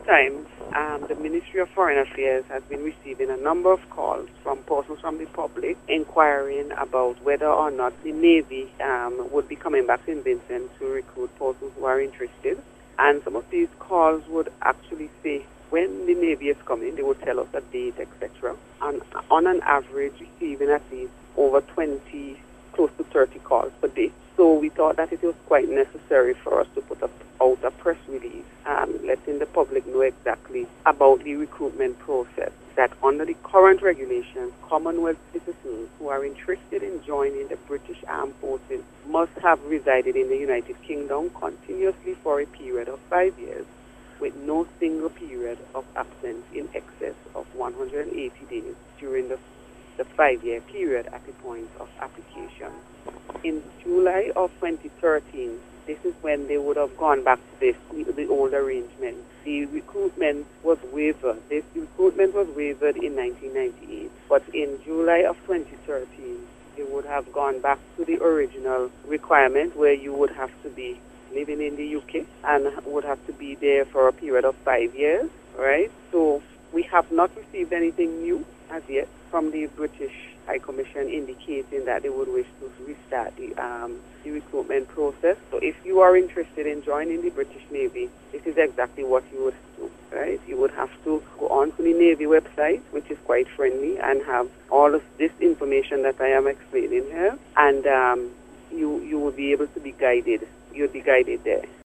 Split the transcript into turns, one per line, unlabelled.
times, the Ministry of Foreign Affairs has been receiving a number of calls from persons from the public inquiring about whether or not the Navy would be coming back to St. Vincent to recruit persons who are interested. And some of these calls would actually say when the Navy is coming, they would tell us a date, etc. And on an average, receiving at least over 20, close to 30 calls per day. So we thought that it was quite necessary for us to put out a press release letting the public know exactly about the recruitment process, that under the current regulations, Commonwealth citizens who are interested in joining the British Armed Forces must have resided in the United Kingdom continuously for a period of 5 years, with no single period of absence in excess of 180 days during the 5-year period at the point of application. In July of 2013, this is when they would have gone back to the old arrangement. The recruitment was waived. This recruitment was waived in 1998, but in July of 2013, they would have gone back to the original requirement where you would have to be living in the UK and would have to be there for a period of 5 years, right? So we have not received anything new as yet from the British High Commission indicating that they would wish to restart the recruitment process. So if you are interested in joining the British Navy, this is exactly what you would do, right? You would have to go on to the Navy website, which is quite friendly, and have all of this information that I am explaining here, and you will be able to be guided. You'll be guided there.